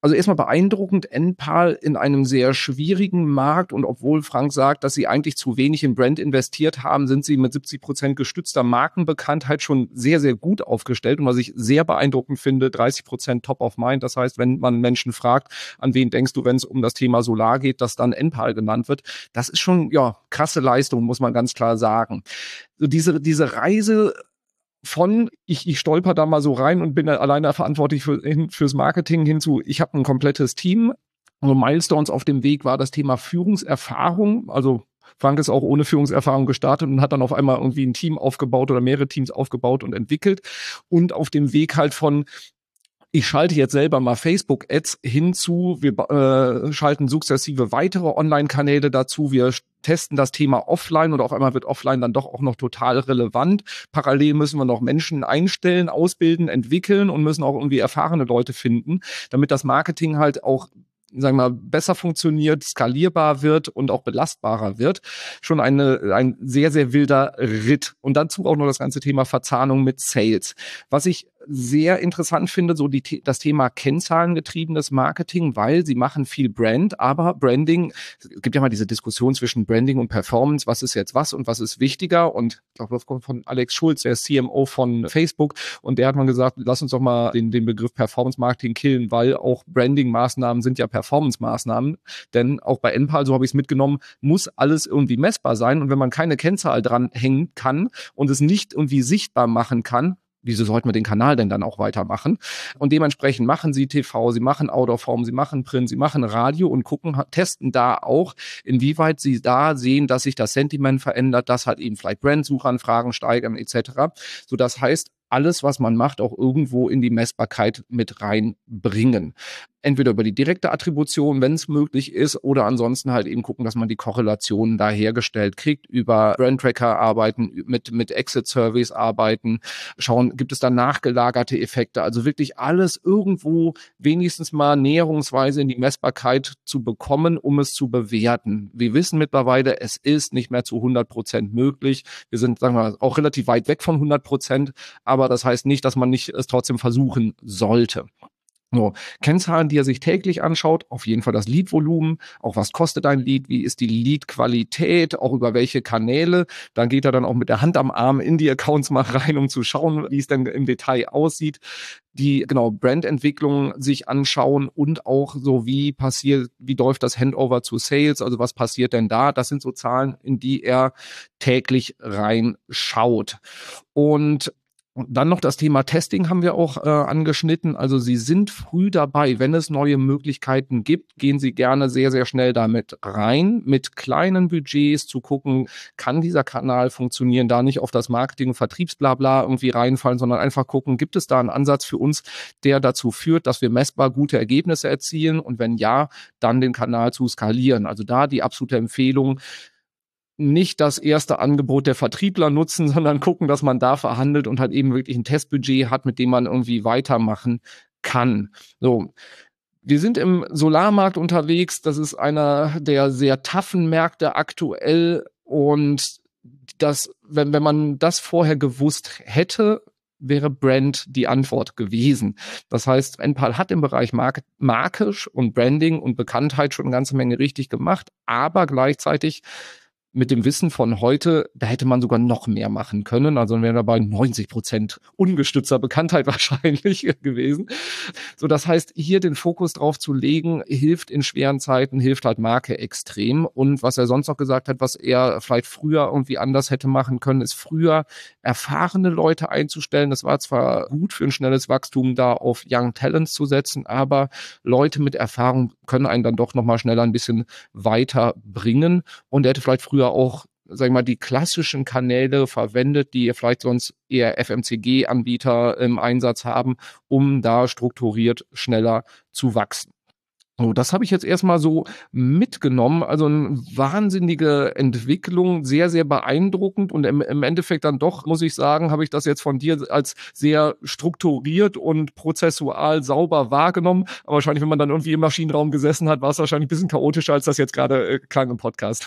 Also erstmal beeindruckend, Enpal in einem sehr schwierigen Markt, und obwohl Frank sagt, dass sie eigentlich zu wenig in Brand investiert haben, sind sie mit siebzig Prozent gestützter Markenbekanntheit schon sehr, sehr gut aufgestellt. Und was ich sehr beeindruckend finde, dreißig Prozent Top of Mind. Das heißt, wenn man Menschen fragt, an wen denkst du, wenn es um das Thema Solar geht, dass dann Enpal genannt wird. Das ist schon, ja, krasse Leistung, muss man ganz klar sagen. So diese, diese Reise von, ich, ich stolper da mal so rein und bin alleine verantwortlich für, hin, fürs Marketing hinzu, ich habe ein komplettes Team. Also Milestones auf dem Weg war das Thema Führungserfahrung. Also Frank ist auch ohne Führungserfahrung gestartet und hat dann auf einmal irgendwie ein Team aufgebaut oder mehrere Teams aufgebaut und entwickelt. Und auf dem Weg halt von, ich schalte jetzt selber mal Facebook-Ads hinzu, wir äh, schalten sukzessive weitere Online-Kanäle dazu, wir testen das Thema offline und auf einmal wird offline dann doch auch noch total relevant. Parallel müssen wir noch Menschen einstellen, ausbilden, entwickeln und müssen auch irgendwie erfahrene Leute finden, damit das Marketing halt auch, sagen wir mal, besser funktioniert, skalierbar wird und auch belastbarer wird. Schon eine, ein sehr, sehr wilder Ritt. Und dazu auch noch das ganze Thema Verzahnung mit Sales. Was ich sehr interessant finde, so die, das Thema kennzahlengetriebenes Marketing, weil sie machen viel Brand, aber Branding, es gibt ja mal diese Diskussion zwischen Branding und Performance, was ist jetzt was und was ist wichtiger, und ich glaube, das kommt von Alex Schulz, der C M O von Facebook, und der hat mal gesagt, lass uns doch mal den, den Begriff Performance Marketing killen, weil auch Branding-Maßnahmen sind ja Performance-Maßnahmen, denn auch bei Enpal, so habe ich es mitgenommen, muss alles irgendwie messbar sein, und wenn man keine Kennzahl dran hängen kann und es nicht irgendwie sichtbar machen kann, wieso sollten wir den Kanal denn dann auch weitermachen? Und dementsprechend machen sie T V, sie machen Out-of-Home, sie machen Print, sie machen Radio und gucken, testen da auch, inwieweit sie da sehen, dass sich das Sentiment verändert, dass halt eben vielleicht Brand-Suchanfragen steigern et cetera. So, das heißt, alles, was man macht, auch irgendwo in die Messbarkeit mit reinbringen. Entweder über die direkte Attribution, wenn es möglich ist, oder ansonsten halt eben gucken, dass man die Korrelationen da hergestellt kriegt, über Brand-Tracker arbeiten, mit, mit Exit-Surveys arbeiten, schauen, gibt es da nachgelagerte Effekte, also wirklich alles irgendwo wenigstens mal näherungsweise in die Messbarkeit zu bekommen, um es zu bewerten. Wir wissen mittlerweile, es ist nicht mehr zu hundert Prozent möglich. Wir sind, sagen wir mal, auch relativ weit weg von hundert Prozent, aber das heißt nicht, dass man nicht es trotzdem versuchen sollte. So, Kennzahlen, die er sich täglich anschaut, auf jeden Fall das Lead-Volumen, auch was kostet ein Lead, wie ist die Lead-Qualität, auch über welche Kanäle. Dann geht er dann auch mit der Hand am Arm in die Accounts mal rein, um zu schauen, wie es denn im Detail aussieht. Die, genau, Brandentwicklung sich anschauen und auch so, wie passiert, wie läuft das Handover zu Sales, also was passiert denn da? Das sind so Zahlen, in die er täglich reinschaut. Und Und dann noch das Thema Testing haben wir auch äh, angeschnitten. Also Sie sind früh dabei. Wenn es neue Möglichkeiten gibt, gehen Sie gerne sehr, sehr schnell damit rein, mit kleinen Budgets zu gucken, kann dieser Kanal funktionieren, da nicht auf das Marketing- und Vertriebsblabla irgendwie reinfallen, sondern einfach gucken, gibt es da einen Ansatz für uns, der dazu führt, dass wir messbar gute Ergebnisse erzielen, und wenn ja, dann den Kanal zu skalieren. Also da die absolute Empfehlung, nicht das erste Angebot der Vertriebler nutzen, sondern gucken, dass man da verhandelt und halt eben wirklich ein Testbudget hat, mit dem man irgendwie weitermachen kann. So. Wir sind im Solarmarkt unterwegs. Das ist einer der sehr toughen Märkte aktuell, und das, wenn, wenn man das vorher gewusst hätte, wäre Brand die Antwort gewesen. Das heißt, Enpal hat im Bereich Marke, Marke und Branding und Bekanntheit schon eine ganze Menge richtig gemacht, aber gleichzeitig mit dem Wissen von heute, da hätte man sogar noch mehr machen können. Also wäre dabei neunzig Prozent ungestützter Bekanntheit wahrscheinlich gewesen. So, das heißt, hier den Fokus drauf zu legen, hilft in schweren Zeiten, hilft halt Marke extrem. Und was er sonst noch gesagt hat, was er vielleicht früher irgendwie anders hätte machen können, ist früher erfahrene Leute einzustellen. Das war zwar gut für ein schnelles Wachstum, da auf Young Talents zu setzen, aber Leute mit Erfahrung können einen dann doch nochmal schneller ein bisschen weiterbringen. Und er hätte vielleicht früher auch, sagen wir mal, die klassischen Kanäle verwendet, die vielleicht sonst eher F M C G-Anbieter im Einsatz haben, um da strukturiert schneller zu wachsen. So, das habe ich jetzt erstmal so mitgenommen. Also eine wahnsinnige Entwicklung, sehr, sehr beeindruckend, und im, im Endeffekt dann doch, muss ich sagen, habe ich das jetzt von dir als sehr strukturiert und prozessual sauber wahrgenommen. Aber wahrscheinlich, wenn man dann irgendwie im Maschinenraum gesessen hat, war es wahrscheinlich ein bisschen chaotischer, als das jetzt gerade äh, klang im Podcast.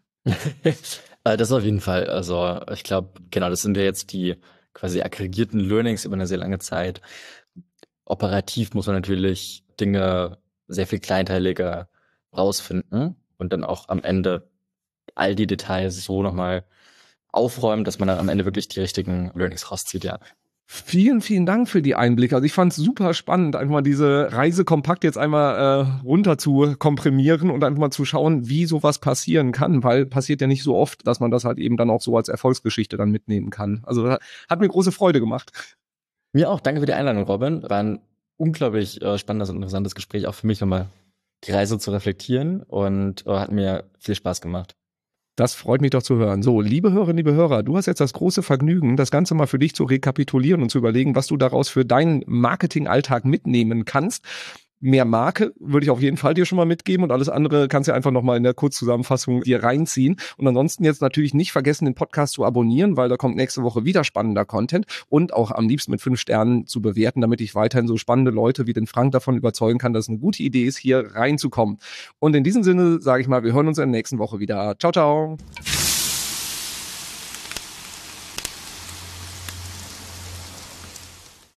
Das auf jeden Fall. Also ich glaube, genau, das sind ja jetzt die quasi aggregierten Learnings über eine sehr lange Zeit. Operativ muss man natürlich Dinge sehr viel kleinteiliger rausfinden und dann auch am Ende all die Details so nochmal aufräumen, dass man dann am Ende wirklich die richtigen Learnings rauszieht, ja. Vielen, vielen Dank für die Einblicke. Also ich fand es super spannend, einfach mal diese Reise kompakt jetzt einmal äh, runter zu komprimieren und einfach mal zu schauen, wie sowas passieren kann, weil passiert ja nicht so oft, dass man das halt eben dann auch so als Erfolgsgeschichte dann mitnehmen kann. Also hat mir große Freude gemacht. Mir auch. Danke für die Einladung, Robin. War ein unglaublich äh, spannendes und interessantes Gespräch, auch für mich nochmal die Reise zu reflektieren und äh, hat mir viel Spaß gemacht. Das freut mich doch zu hören. So, liebe Hörerinnen, liebe Hörer, du hast jetzt das große Vergnügen, das Ganze mal für dich zu rekapitulieren und zu überlegen, was du daraus für deinen Marketingalltag mitnehmen kannst. Mehr Marke würde ich auf jeden Fall dir schon mal mitgeben und alles andere kannst du einfach nochmal in der Kurzzusammenfassung dir reinziehen. Und ansonsten jetzt natürlich nicht vergessen, den Podcast zu abonnieren, weil da kommt nächste Woche wieder spannender Content und auch am liebsten mit fünf Sternen zu bewerten, damit ich weiterhin so spannende Leute wie den Frank davon überzeugen kann, dass es eine gute Idee ist, hier reinzukommen. Und in diesem Sinne sage ich mal, wir hören uns in der nächsten Woche wieder. Ciao, ciao.